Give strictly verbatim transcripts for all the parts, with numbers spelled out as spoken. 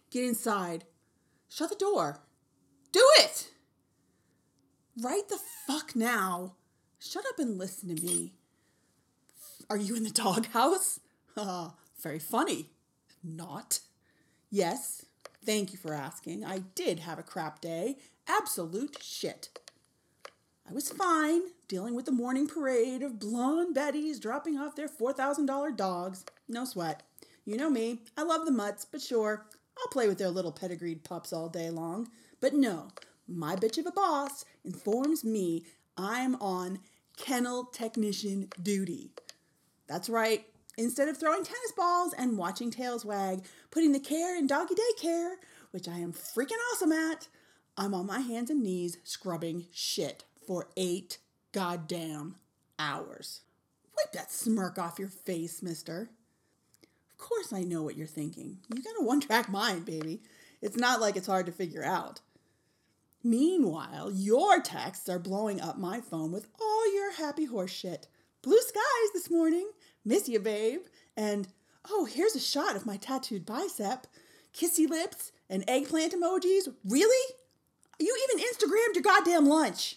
Get inside. Shut the door. Do it! Right the fuck now. Shut up and listen to me. Are you in the doghouse? Uh, very funny. Not. Yes. Thank you for asking. I did have a crap day. Absolute shit. I was fine, dealing with the morning parade of blonde Bettys dropping off their four thousand dollars dogs. No sweat. You know me. I love the mutts, but sure, I'll play with their little pedigreed pups all day long. But no, my bitch of a boss informs me I'm on kennel technician duty. That's right. Instead of throwing tennis balls and watching tails wag, putting the care in doggy daycare, which I am freaking awesome at, I'm on my hands and knees scrubbing shit for eight goddamn hours. Wipe that smirk off your face, mister. Of course I know what you're thinking. You got a one-track mind, baby. It's not like it's hard to figure out. Meanwhile, your texts are blowing up my phone with all your happy horse shit. Blue skies this morning. Miss you, babe. And, oh, here's a shot of my tattooed bicep. Kissy lips and eggplant emojis. Really? You even Instagrammed your goddamn lunch.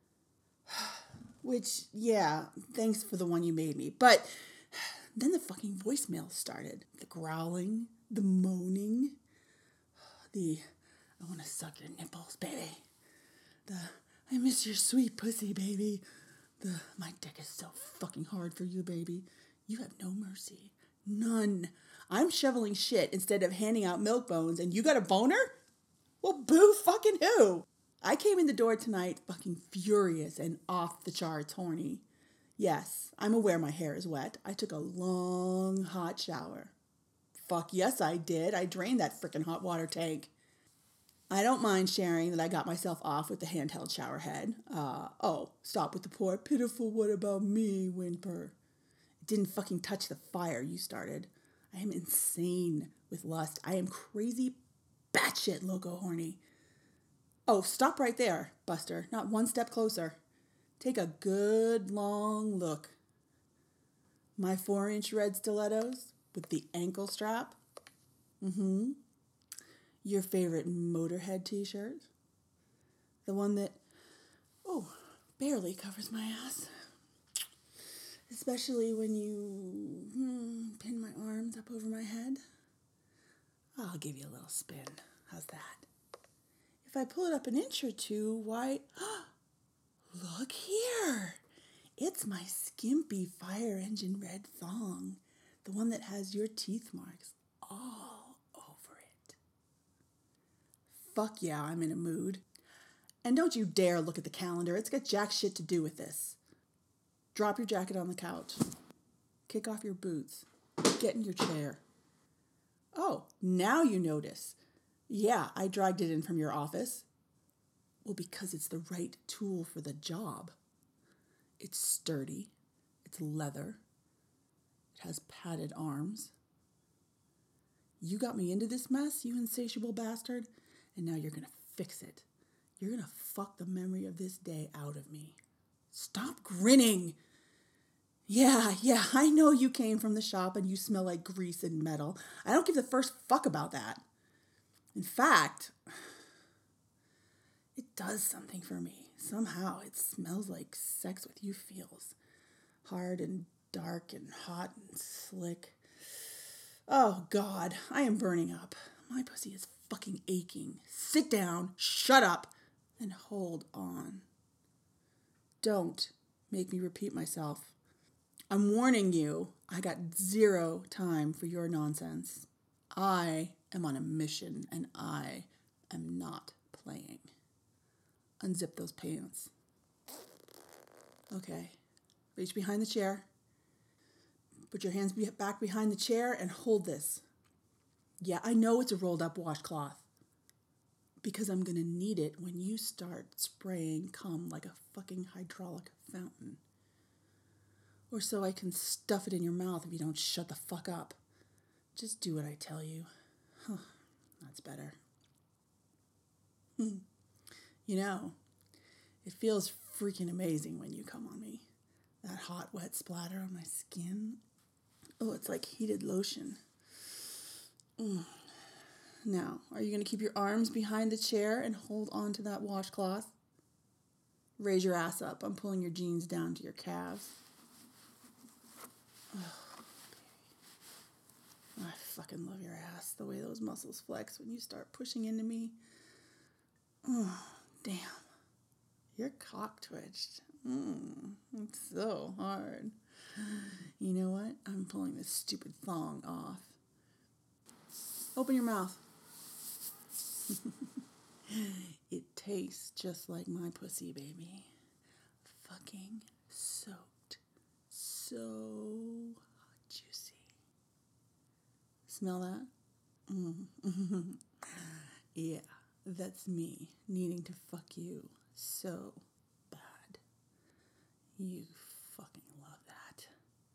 Which, yeah, thanks for the one you made me. But then the fucking voicemail started. The growling, the moaning, the, I want to suck your nipples, baby. The, I miss your sweet pussy, baby. The, my dick is so fucking hard for you, baby. You have no mercy. None. I'm shoveling shit instead of handing out milk bones, and you got a boner? Well, boo fucking who? I came in the door tonight fucking furious and off the charts horny. Yes, I'm aware my hair is wet. I took a long, hot shower. Fuck yes, I did. I drained that frickin' hot water tank. I don't mind sharing that I got myself off with the handheld shower head. Uh, oh, stop with the poor, pitiful what about me whimper. It didn't fucking touch the fire you started. I am insane with lust. I am crazy batshit loco horny. Oh, stop right there, Buster. Not one step closer. Take a good long look. My four-inch red stilettos with the ankle strap. Mm-hmm. Your favorite Motorhead t-shirt. The one that, oh, barely covers my ass. Especially when you hmm, pin my arms up over my head. I'll give you a little spin. How's that? If I pull it up an inch or two, why, look here. It's my skimpy fire engine red thong. The one that has your teeth marks all over it. Fuck yeah, I'm in a mood. And don't you dare look at the calendar. It's got jack shit to do with this. Drop your jacket on the couch. Kick off your boots. Get in your chair. Oh, now you notice. Yeah, I dragged it in from your office. Well, because it's the right tool for the job. It's sturdy. It's leather. It has padded arms. You got me into this mess, you insatiable bastard, and now you're going to fix it. You're going to fuck the memory of this day out of me. Stop grinning. Yeah, yeah, I know you came from the shop and you smell like grease and metal. I don't give the first fuck about that. In fact, it does something for me. Somehow it smells like sex with you feels. Hard and dark and hot and slick. Oh, God, I am burning up. My pussy is fucking aching. Sit down, shut up, and hold on. Don't make me repeat myself. I'm warning you, I got zero time for your nonsense. I am on a mission, and I am not playing. Unzip those pants. Okay. Reach behind the chair. Put your hands back behind the chair and hold this. Yeah, I know it's a rolled up washcloth. Because I'm going to need it when you start spraying cum like a fucking hydraulic fountain. Or so I can stuff it in your mouth if you don't shut the fuck up. Just do what I tell you. Huh, that's better. Hmm. You know, it feels freaking amazing when you come on me. That hot, wet splatter on my skin. Oh, it's like heated lotion. Mm. Now, are you going to keep your arms behind the chair and hold on to that washcloth? Raise your ass up. I'm pulling your jeans down to your calves. Oh, baby. I fucking love your ass, the way those muscles flex when you start pushing into me. Oh, damn. Your cock twitched. Mm, it's so hard. You know what? I'm pulling this stupid thong off. Open your mouth. It tastes just like my pussy, baby. Fucking soaked. So juicy. Smell that? Mm. Yeah, that's me needing to fuck you so bad. You fucking love that.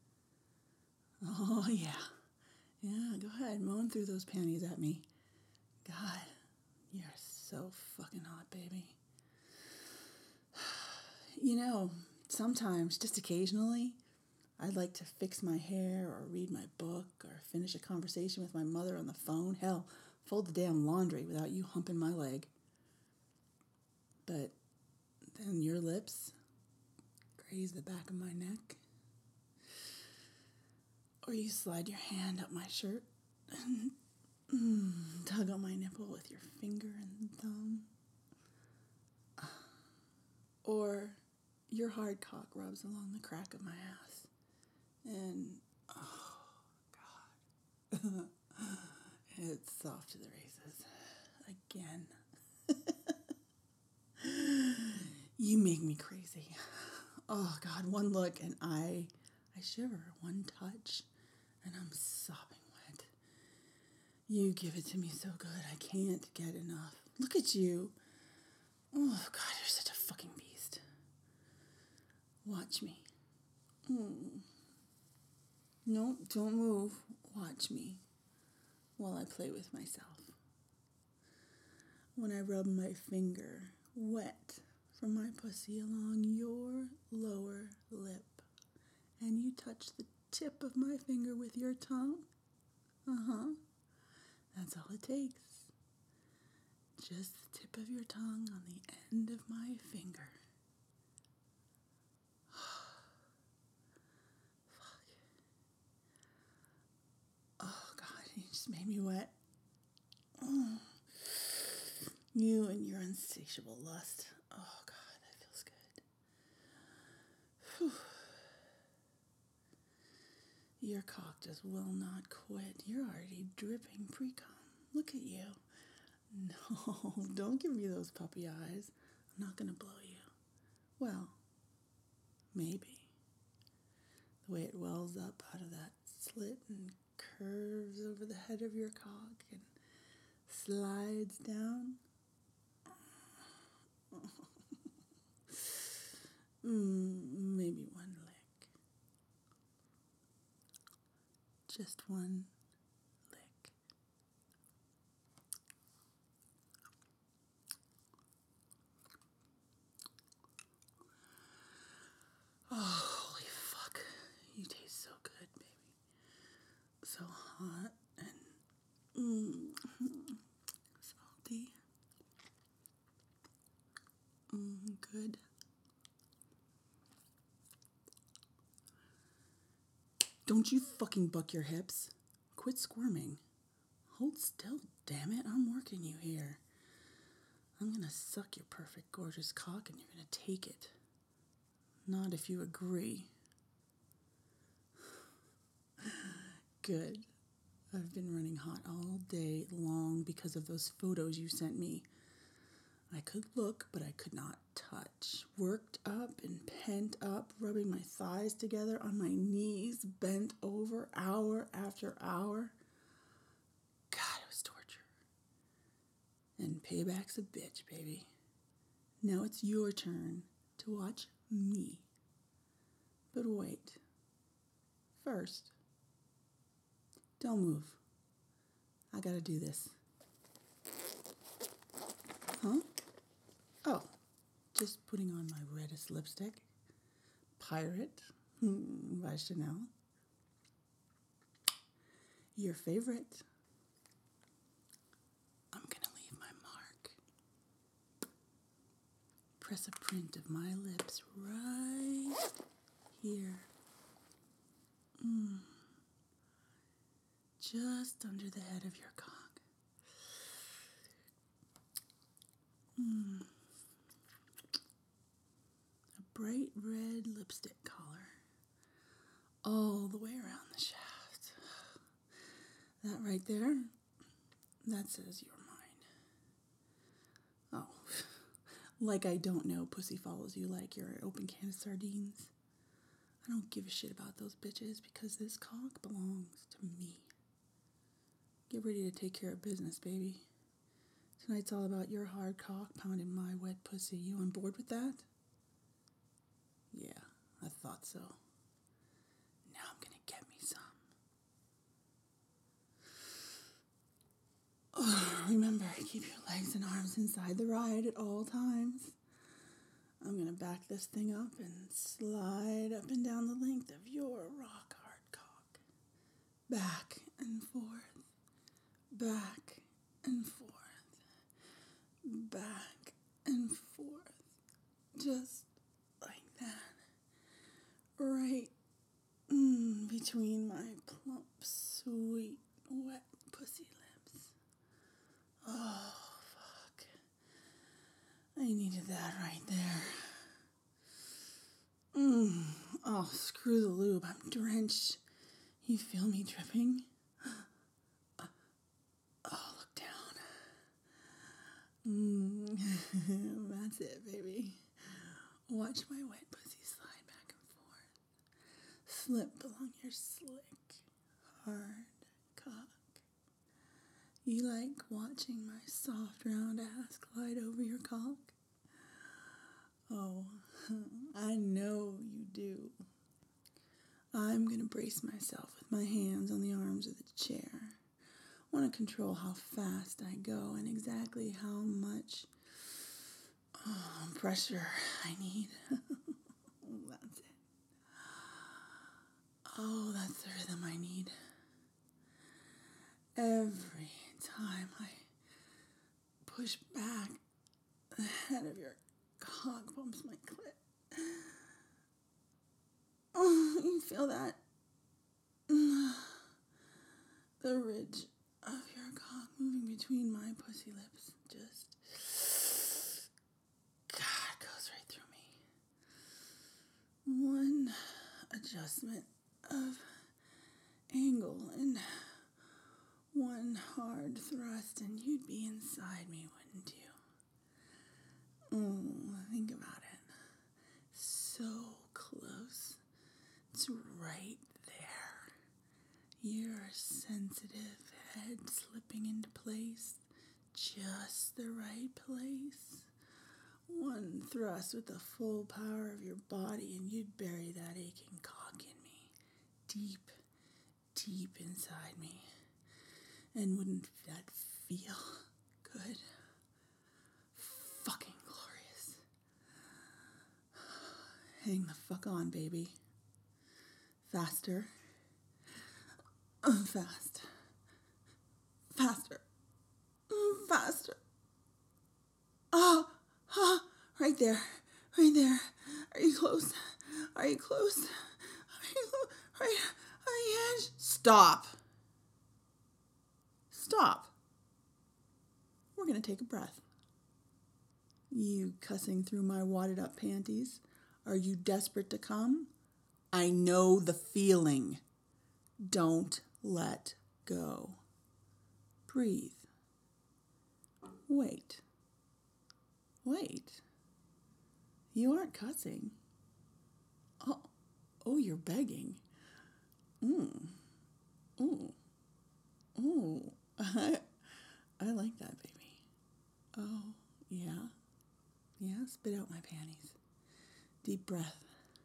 Oh, yeah. Yeah, go ahead. Moan through those panties at me. God, you're so fucking hot, baby. You know, sometimes, just occasionally, I'd like to fix my hair or read my book or finish a conversation with my mother on the phone. Hell, fold the damn laundry without you humping my leg. But then your lips graze the back of my neck. Or you slide your hand up my shirt and mm, tug on my nipple with your finger and thumb. Or your hard cock rubs along the crack of my ass. And, oh, God. It's soft to the races. Again. You make me crazy. Oh, God, one look and I, I shiver. One touch and I'm sopping wet. You give it to me so good, I can't get enough. Look at you. Oh, God, you're such a fucking beast. Watch me. Mm. No, don't move. Watch me while I play with myself. When I rub my finger, wet from my pussy along your lower lip, and you touch the tip of my finger with your tongue, uh-huh, that's all it takes. Just the tip of your tongue on the end of my finger. Fuck. Oh, God, you just made me wet. Oh. You and your insatiable lust. Oh, God, that feels good. Whew. Your cock just will not quit. You're already dripping pre-cum. Look at you. No, don't give me those puppy eyes. I'm not going to blow you. Well, maybe. The way it wells up out of that slit and curves over the head of your cock and slides down. mm, maybe one lick. Just one lick. Oh, holy fuck. You taste so good, baby. So hot and mm, salty. Mm, good. Don't you fucking buck your hips. Quit squirming. Hold still, damn it. I'm working you here. I'm gonna suck your perfect, gorgeous cock and you're gonna take it. Not if you agree. Good. I've been running hot all day long because of those photos you sent me. I could look, but I could not touch. Worked up and pent up, rubbing my thighs together on my knees, bent over hour after hour. God, it was torture. And payback's a bitch, baby. Now it's your turn to watch me. But wait. First, don't move. I gotta do this. Huh? Oh, just putting on my reddest lipstick. Pirate by Chanel. Your favorite. print of my lips right here. Mm. Just under the head of your cock. Mm. A bright red lipstick color all the way around the shaft. That right there, that says you're mine. Oh, like I don't know pussy follows you like you're an open can of sardines. I don't give a shit about those bitches because this cock belongs to me. Get ready to take care of business, baby. Tonight's all about your hard cock pounding my wet pussy. You on board with that? Yeah, I thought so. Now I'm gonna get me some. Oh, remember, keep your legs and arms inside the ride at all times. I'm gonna back this thing up and slide up and down the length of your rock hard cock. Back and forth. Back and forth. Back and forth. Just like that. Right mm, between my plump, sweet, wet pussy lips. Oh, fuck. I needed that right there. Mm. Oh, screw the lube. I'm drenched. You feel me dripping? Oh, look down. Mm. That's it, baby. Watch my wet pussy slide back and forth. Slip along your slick, hard cock. You like watching my soft round ass glide over your cock? Oh, I know you do. I'm going to brace myself with my hands on the arms of the chair. I want to control how fast I go and exactly how much oh, pressure I need. That's it. Oh, that's the rhythm I need. Every time I push back, the head of your cock bumps my clit. Oh, you feel that? The ridge of your cock moving between my pussy lips just, God, goes right through me. One adjustment of angle and one hard thrust and you'd be inside me, wouldn't you? Oh, think about it. So close. It's right there. Your sensitive head slipping into place. Just the right place. One thrust with the full power of your body and you'd bury that aching cock in me. Deep, deep inside me. And wouldn't that feel good? Fucking glorious. Hang the fuck on, baby. Faster. Fast. Faster. Faster. Oh, oh, right there. Right there. Are you close? Are you close? Are you close? Right on the edge? Stop. Stop. We're going to take a breath. You cussing through my wadded up panties? Are you desperate to come? I know the feeling. Don't let go. Breathe. Wait. Wait. You aren't cussing. Oh, oh, you're begging. Mm. Ooh. Ooh. I, I like that, baby. Oh, yeah. Yeah, spit out my panties. Deep breath.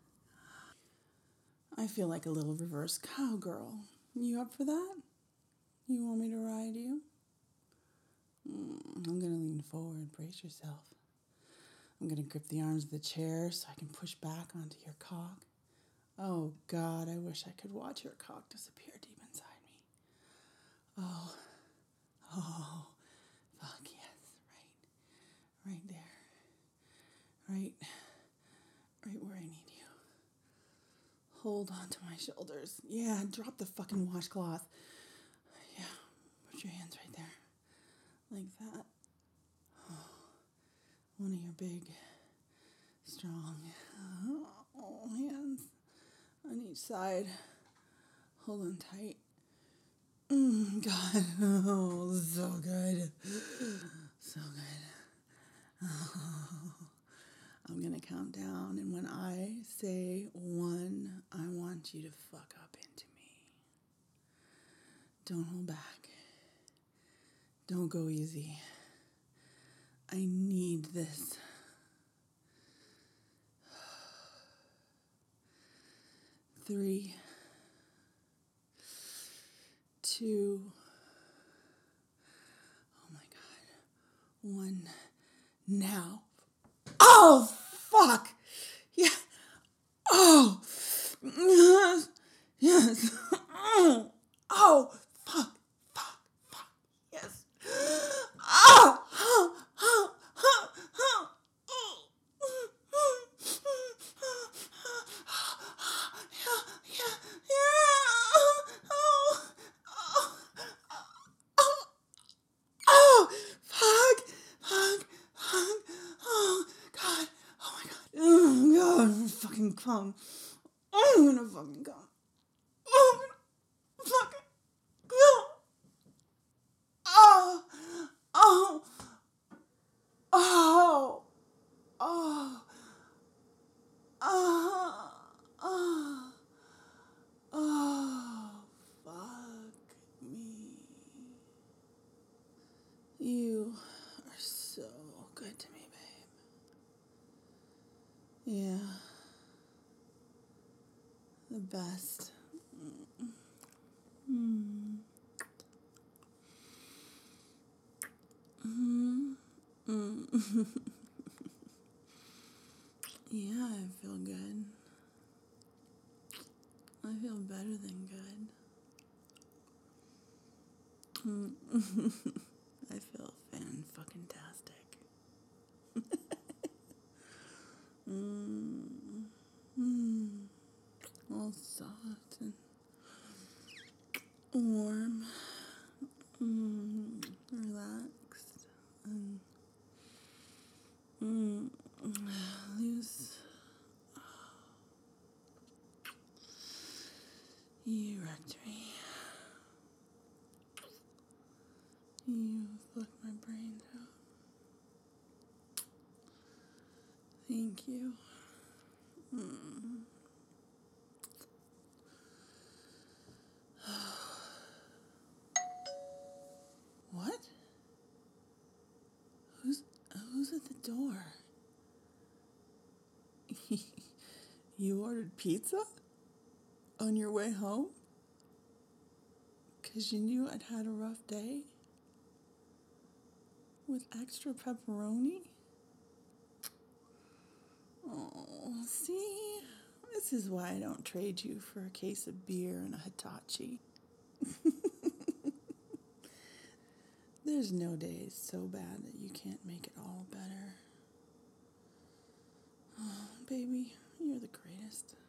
I feel like a little reverse cowgirl. You up for that? You want me to ride you? Mm, I'm going to lean forward. Brace yourself. I'm going to grip the arms of the chair so I can push back onto your cock. Oh, God, I wish I could watch your cock disappear deep inside me. Oh, oh, fuck yes, right, right there, right Hold on to my shoulders. Yeah, drop the fucking washcloth. Yeah, put your hands right there. Like that. Oh, one of your big, strong oh, hands on each side. Hold on tight. Mm, God, oh, so good. So good. Oh. I'm going to count down, and when I say one, I want you to fuck up into me. Don't hold back. Don't go easy. I need this. Three, two, oh my God, one, now. Oh, fuck. Yeah. Oh, yes, yes. Oh, oh, fuck, fuck, fuck, yes. Oh, oh, oh, oh, oh. Yeah, yeah, yeah. Oh, oh, oh, oh, fuck, fuck, fuck. Oh, God, oh my God. Oh, God, I'm gonna fucking come. I'm gonna fucking come. Oh, I'm gonna fucking come. Oh, oh, oh, oh, oh, oh, oh, fuck me. You are so good to me, babe. Yeah. The best. Mm. Mm. Mm. Yeah, I feel good. I feel better than good. Mm. I feel fan-fucking-tastic. mm. Mm. All soft and warm. Mm. Relaxed. And mm. loose. You wrecked me. You fucked my brains out. Thank you. Mm. What? Who's who's at the door? You ordered pizza on your way home? 'Cause you knew I'd had a rough day? With extra pepperoni? Oh, see? This is why I don't trade you for a case of beer and a Hitachi. There's no days so bad that you can't make it all better. Oh, baby, you're the greatest.